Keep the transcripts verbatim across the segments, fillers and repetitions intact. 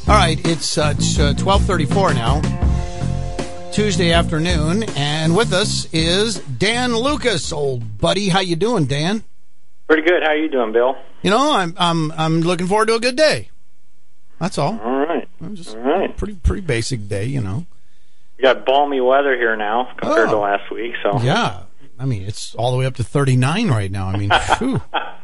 All right, it's, uh, it's uh, twelve thirty-four now, Tuesday afternoon, and with us is Dan Lucas, old buddy. How you doing, Dan? Pretty good. How are you doing, Bill? You know, I'm I'm I'm looking forward to a good day. That's all. All right. Just all right. Pretty pretty basic day, you know. We got balmy weather here now compared oh. to last week. So yeah, I mean it's all the way up to thirty-nine right now. I mean, phew.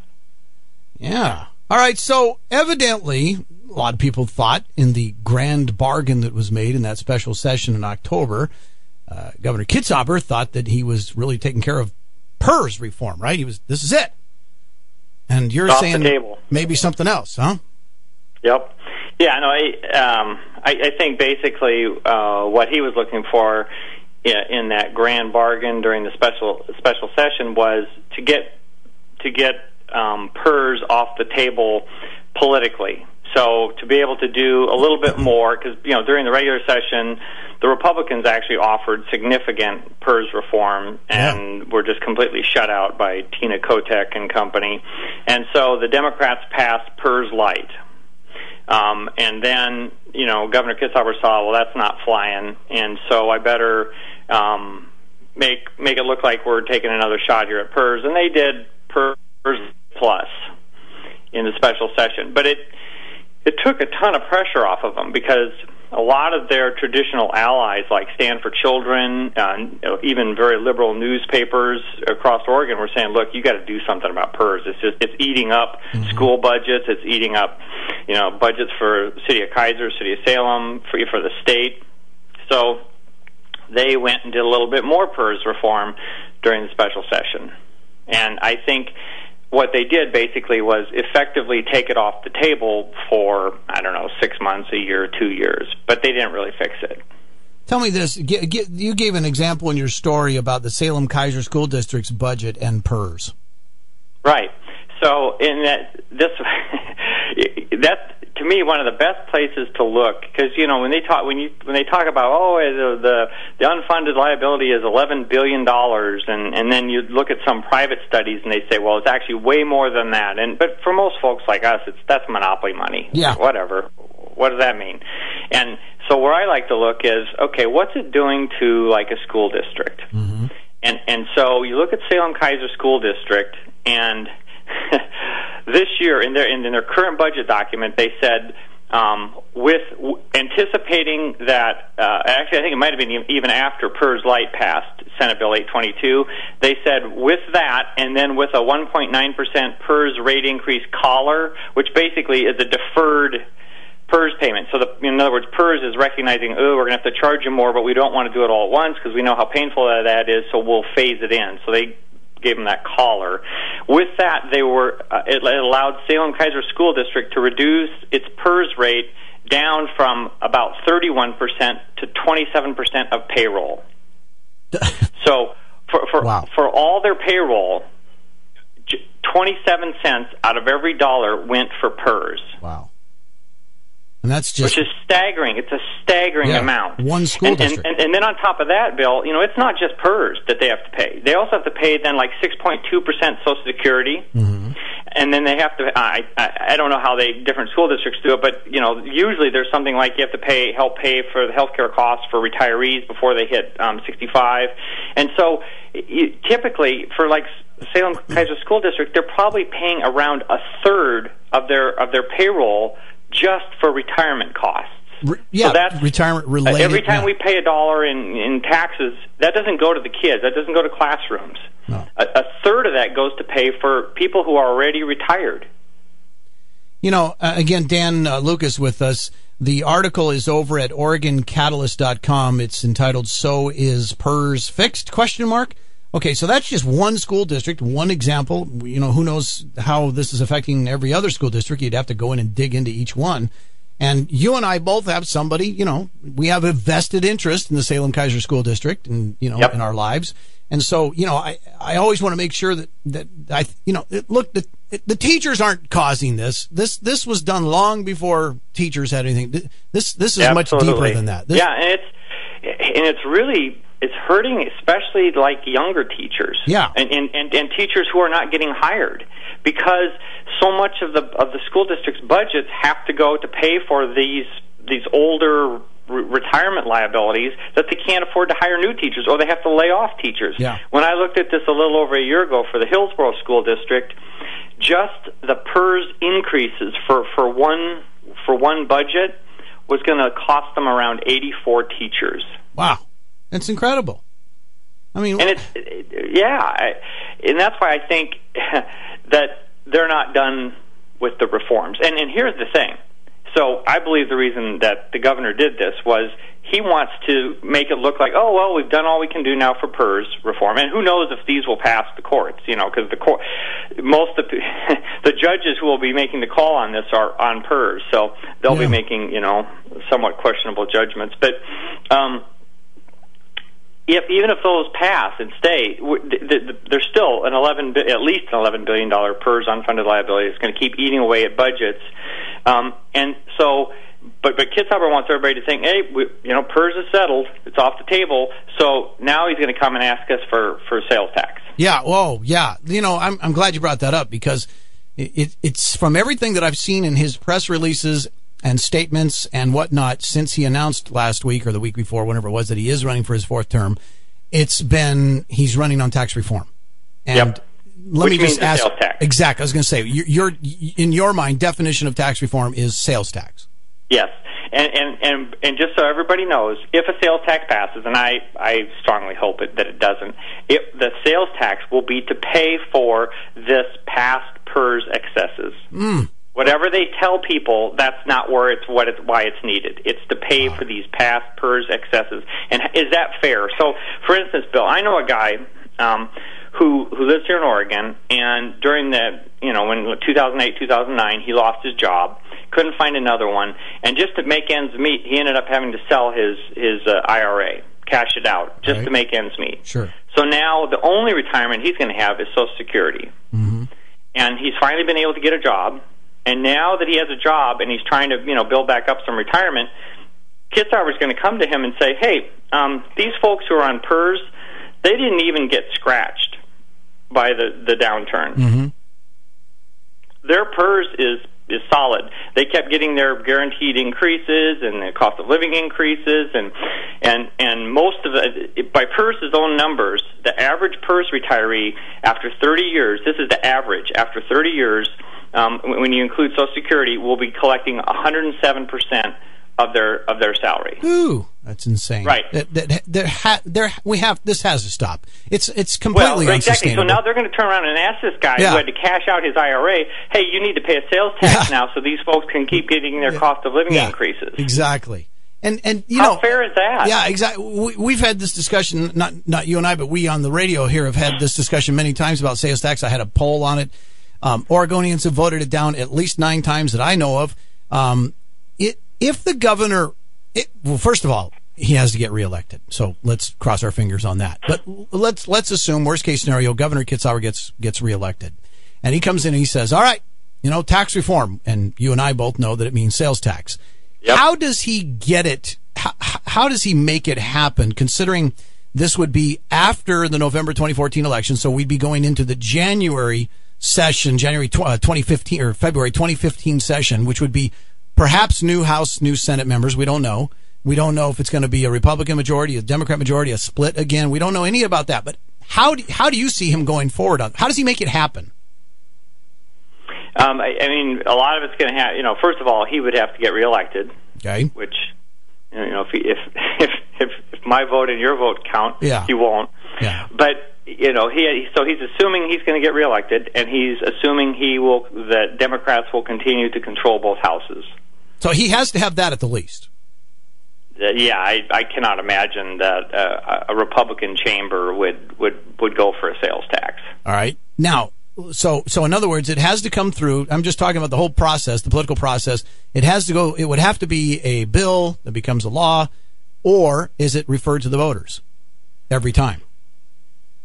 Yeah. All right. So evidently, a lot of people thought in the grand bargain that was made in that special session in October, uh, Governor Kitzhaber thought that he was really taking care of PERS reform, right? He was. This is it. And you're off saying the table. Maybe something else, huh? Yep. Yeah. No. I um. I, I think basically uh, what he was looking for in that grand bargain during the special special session was to get to get um, PERS off the table politically. So to be able to do a little bit more, because you know during the regular session, the Republicans actually offered significant PERS reform, and yeah. were just completely shut out by Tina Kotek and company. And so the Democrats passed PERS Light. Um, and then, you know, Governor Kitzhaber saw, well, that's not flying, and so I better um, make make it look like we're taking another shot here at PERS. And they did PERS Plus in the special session. But it it took a ton of pressure off of them because a lot of their traditional allies, like Stand for Children, uh, even very liberal newspapers across Oregon, were saying, "Look, you got to do something about PERS. It's just it's eating up mm-hmm. school budgets. It's eating up, you know, budgets for City of Kaiser, City of Salem, for for the state." So they went and did a little bit more PERS reform during the special session, and I think what they did basically was effectively take it off the table for, I don't know, six months, a year, two years. But they didn't really fix it. Tell me this. Get, get, you gave an example in your story about the Salem-Keizer School District's budget and PERS. Right. So in that, this, that to me, one of the best places to look, because you know when they talk when you when they talk about oh the the, the unfunded liability is eleven billion dollars, and and then you look at some private studies and they say, well, it's actually way more than that. And but for most folks like us, it's that's monopoly money. Yeah. Whatever. What does that mean? And so where I like to look is, okay, what's it doing to like a school district? Mm-hmm. And and so you look at Salem-Keizer School District, and this year, in their in their current budget document, they said, um, with w- anticipating that, uh, actually I think it might have been even after PERS Light passed, Senate Bill eight twenty-two, they said with that, and then with a one point nine percent PERS rate increase collar, which basically is a deferred PERS payment. So, the, in other words, PERS is recognizing, oh, we're going to have to charge you more, but we don't want to do it all at once because we know how painful that is, so we'll phase it in. So they gave them that collar. With that, they were uh, it allowed Salem-Keizer School District to reduce its PERS rate down from about thirty-one percent to twenty-seven percent of payroll. So for for, wow. for all their payroll, twenty-seven cents out of every dollar went for PERS. Wow. And that's just, which is staggering. It's a staggering yeah, amount. One school and, district. And, and, and then on top of that, Bill, you know, it's not just PERS that they have to pay. They also have to pay then like six point two percent Social Security. Mm-hmm. And then they have to, I, I I don't know how they, different school districts do it, but, you know, usually there's something like you have to pay, help pay for the health care costs for retirees before they hit um, sixty-five. And so you, typically for like Salem-Keizer School District, they're probably paying around a third of their of their payroll just for retirement costs. Re- yeah, so that's, retirement related. Uh, every time yeah. we pay a dollar in, in taxes, that doesn't go to the kids. That doesn't go to classrooms. No. A, a third of that goes to pay for people who are already retired. You know, uh, again, Dan uh, Lucas with us. The article is over at Oregon Catalyst dot com. It's entitled "So Is PERS Fixed?" Question mark. Okay, so that's just one school district, one example. You know, who knows how this is affecting every other school district. You'd have to go in and dig into each one. And you and I both have somebody, you know, we have a vested interest in the Salem-Keizer School District and, you know, yep. in our lives. And so, you know, I, I always want to make sure that, that I, you know, it, look, the, the teachers aren't causing this. This, this was done long before teachers had anything. This, this is Absolutely. much deeper than that. This, yeah, and it's, and it's really, it's hurting especially like younger teachers. Yeah. And, and, and, and teachers who are not getting hired, because so much of the of the school district's budgets have to go to pay for these these older re- retirement liabilities that they can't afford to hire new teachers, or they have to lay off teachers. Yeah. When I looked at this a little over a year ago for the Hillsborough School District, just the P E R S increases for, for one for one budget was going to cost them around eighty-four teachers. Wow, that's incredible. I mean, and it's it, yeah, I, and that's why I think that they're not done with the reforms. And and here's the thing. So I believe the reason that the governor did this was he wants to make it look like, oh, well, we've done all we can do now for P E R S reform. And who knows if these will pass the courts, you know, because the court, most of the, the judges who will be making the call on this are on P E R S. So they'll yeah. be making, you know, somewhat questionable judgments. But um, if even if those pass and stay, there's still an eleven, at least an eleven billion dollars P E R S unfunded liability. It's going to keep eating away at budgets. Um, and so, but but Kitzhaber wants everybody to think, hey, we, you know, P E R S is settled, it's off the table. So now he's going to come and ask us for, for sales tax. Yeah, whoa, yeah. You know, I'm I'm glad you brought that up, because it, it it's from everything that I've seen in his press releases and statements and whatnot since he announced last week or the week before, whenever it was, that he is running for his fourth term. It's been he's running on tax reform. And yep. Let Which me just ask. Sales tax. Exactly. I was going to say, your, in your mind, definition of tax reform is sales tax. Yes, and and and and just so everybody knows, if a sales tax passes, and I I strongly hope it, that it doesn't, it, the sales tax will be to pay for this past P E R S excesses. Mm. Whatever they tell people, that's not where it's what it's why it's needed. It's to pay wow. for these past P E R S excesses. And is that fair? So, for instance, Bill, I know a guy. Um, who who lives here in Oregon, and during the, you know, when two thousand eight, two thousand nine, he lost his job, couldn't find another one, and just to make ends meet, he ended up having to sell his, his uh, I R A, cash it out, just right. to make ends meet. Sure. So now the only retirement he's going to have is Social Security. Mm-hmm. And he's finally been able to get a job, and now that he has a job and he's trying to, you know, build back up some retirement, Kitzhaber is going to come to him and say, hey, um, these folks who are on P E R S, they didn't even get scratched by the, the downturn. Mm-hmm. Their P E R S is is solid. They kept getting their guaranteed increases and the cost of living increases, and and and most of it, by P E R S's own numbers, the average P E R S retiree after thirty years, this is the average, after thirty years, um, when you include Social Security, will be collecting one hundred seven percent of their of their salary. Ooh, that's insane. Right. That, that, there, ha, there, we have this has to stop. It's it's completely well, exactly. unsustainable. So now they're going to turn around and ask this guy yeah. who had to cash out his I R A, hey, you need to pay a sales tax yeah. now, so these folks can keep getting their yeah. cost of living yeah. increases. Exactly. And and you how know, fair is that? Yeah, exactly. We, we've had this discussion, not not you and I, but we on the radio here have had this discussion many times about sales tax. I had a poll on it. Um, Oregonians have voted it down at least nine times that I know of. Um, it if the governor. It, well, first of all, he has to get reelected, so let's cross our fingers on that. But let's let's assume worst case scenario, Governor Kitzhaber gets gets reelected, and he comes in and he says, "All right, you know, tax reform," and you and I both know that it means sales tax. Yep. How does he get it? How, how does he make it happen? Considering this would be after the November twenty fourteen election, so we'd be going into the January session, January twenty fifteen or February twenty fifteen session, which would be perhaps new House, new Senate members. We don't know. We don't know if it's going to be a Republican majority, a Democrat majority, a split again. We don't know any about that. But how do, how do you see him going forward on? How does he make it happen? Um, I, I mean, a lot of it's going to have. You know, first of all, he would have to get reelected. Okay. Which, you know, if he, if, if if if my vote and your vote count, yeah. he won't. Yeah. But you know, he so he's assuming he's going to get reelected, and he's assuming he will that Democrats will continue to control both houses. So he has to have that at the least. Uh, yeah, I, I cannot imagine that uh, a Republican chamber would, would, would go for a sales tax. All right. Now, so so in other words, it has to come through. I'm just talking about the whole process, the political process. It has to go. It would have to be a bill that becomes a law, or is it referred to the voters every time?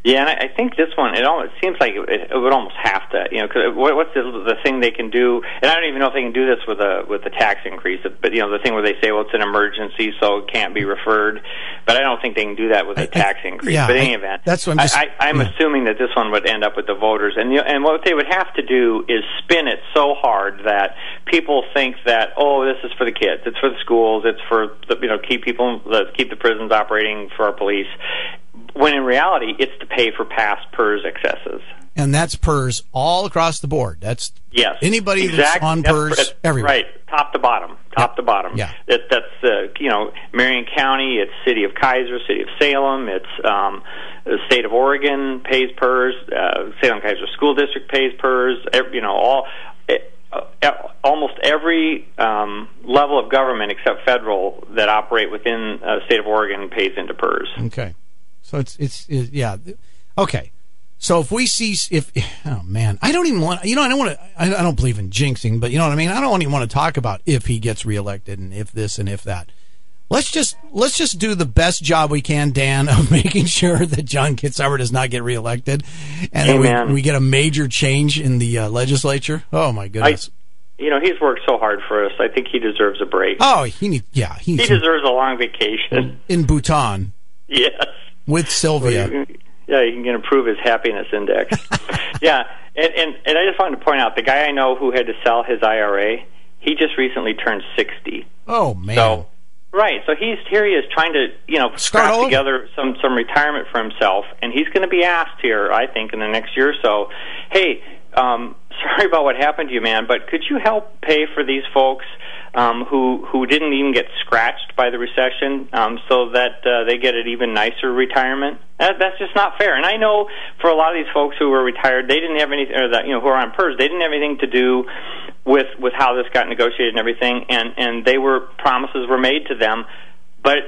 Yeah, and I think this one, it almost it seems like it, it would almost have to, you know, cause what, what's the, the thing they can do, and I don't even know if they can do this with a with a tax increase, but, you know, the thing where they say, well, it's an emergency, so it can't be referred, but I don't think they can do that with a tax I, increase. Yeah, but in any I, event, that's what I'm just, I, I, I'm yeah. assuming that this one would end up with the voters, and, you know, and what they would have to do is spin it so hard that people think that, oh, this is for the kids, it's for the schools, it's for, the, you know, keep people, keep the prisons operating for our police, when in reality, it's to pay for past P E R S excesses. And that's P E R S all across the board. That's yes, anybody exactly. that's on P E R S that's, everywhere. Right, top to bottom, top yeah. to bottom. Yeah. That, that's, uh, you know, Marion County, it's City of Kaiser, City of Salem, it's um, the State of Oregon pays P E R S, uh, Salem-Kaiser School District pays P E R S, every, you know, all... It, Uh, almost every um, level of government except federal that operate within the uh, state of Oregon pays into P E R S. Okay, so it's, it's it's yeah okay. So if we see if oh man, I don't even want you know I don't want to I, I don't believe in jinxing, but you know what I mean. I don't even want to talk about if he gets reelected and if this and if that. Let's just let's just do the best job we can, Dan, of making sure that John Kitzhaber does not get reelected, and then we, we get a major change in the uh, legislature. Oh my goodness! I, you know, he's worked so hard for us. I think he deserves a break. Oh, he needs yeah he, needs he deserves a long vacation in Bhutan. Yes, with Sylvia. Well, yeah, he can improve his happiness index. yeah, and, and and I just wanted to point out the guy I know who had to sell his I R A. He just recently turned sixty. Oh man! So, right, so he's here. He is trying to, you know, scrap together some some retirement for himself, and he's going to be asked here, I think, in the next year or so. Hey, um, sorry about what happened to you, man, but could you help pay for these folks um, who who didn't even get scratched by the recession, um, so that uh, they get an even nicer retirement? That, that's just not fair. And I know for a lot of these folks who were retired, they didn't have anything, or that you know, who are on P E R S, they didn't have anything to do with with how this got negotiated and everything, and and they were promises were made to them, but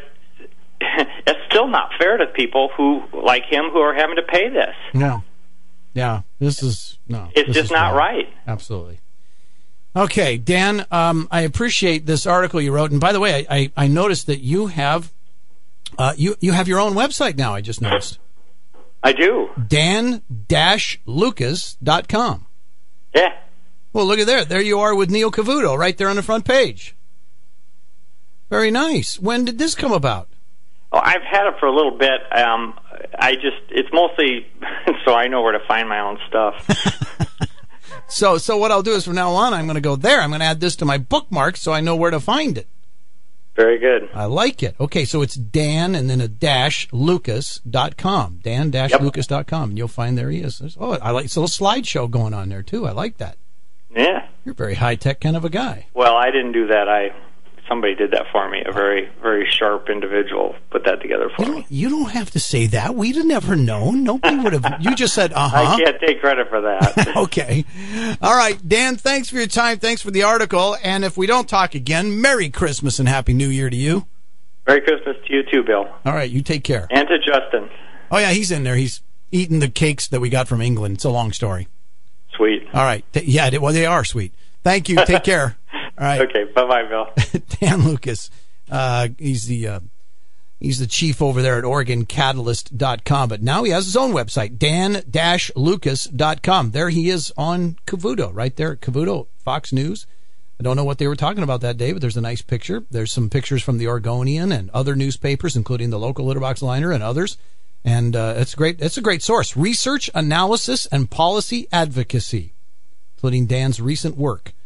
it's still not fair to people who like him who are having to pay this. No, yeah, this is no, it's just not wrong. right. Absolutely. Okay, Dan, um, I appreciate this article you wrote, and by the way, I I, I noticed that you have uh, you you have your own website now. I just noticed. I do. Dan Lucas dot com. Yeah. Well, look at there. There you are with Neil Cavuto right there on the front page. Very nice. When did this come about? Oh, I've had it for a little bit. Um, I just, it's mostly so I know where to find my own stuff. so so what I'll do is from now on, I'm going to go there. I'm going to add this to my bookmarks so I know where to find it. Very good. I like it. Okay, so it's Dan and then a dash Lucas dot com. Dan dash Lucas dot com. And you'll find there he is. There's, oh, I like it's a little slideshow going on there, too. I like that. Yeah. You're a very high-tech kind of a guy. Well, I didn't do that. I Somebody did that for me. A very, very sharp individual put that together for you me. You don't have to say that. We'd have never known. Nobody would have. You just said, uh-huh. I can't take credit for that. Okay. All right, Dan, thanks for your time. Thanks for the article. And if we don't talk again, Merry Christmas and Happy New Year to you. Merry Christmas to you, too, Bill. All right, you take care. And to Justin. Oh, yeah, he's in there. He's eating the cakes that we got from England. It's a long story. Sweet. All right. Yeah, well, they are sweet. Thank you. Take care. All right. Okay. Bye-bye, Bill. Dan Lucas. Uh, he's the uh, he's the chief over there at Oregon Catalyst dot com. But now he has his own website, Dan Lucas dot com. There he is on Cavuto, right there at Cavuto, Fox News. I don't know what they were talking about that day, but there's a nice picture. There's some pictures from the Oregonian and other newspapers, including the local Litterbox Liner and others. And uh, it's great. It's a great source. Research, analysis, and policy advocacy, including Dan's recent work.